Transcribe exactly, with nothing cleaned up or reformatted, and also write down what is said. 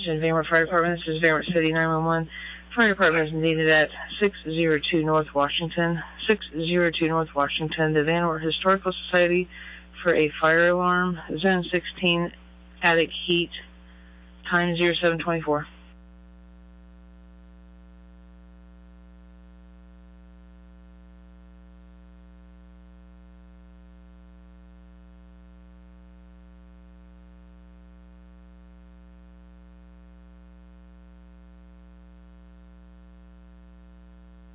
Van Wert Fire Department. This is Van Wert City nine one one. Fire Department is needed at six oh two North Washington. six oh two North Washington, the Van Wert Historical Society, for a fire alarm. Zone sixteen, attic heat, time zero seven twenty-four.